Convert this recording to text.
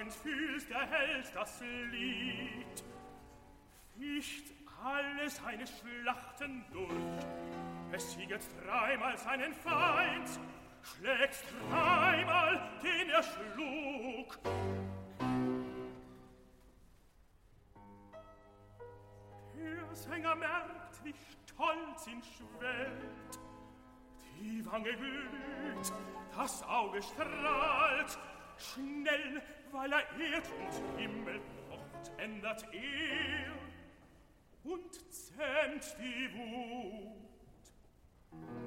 fühlst der Held das Lied, ficht alle seine Schlachten durch, es sieget dreimal seinen Feind, schlägt dreimal, den er schlug. Der Sänger merkt, wie stolz ihn schwellt, die Wange glüht, das Auge strahlt, schnell, weil er Erd und Himmel pocht, ändert er und zähmt die Wut.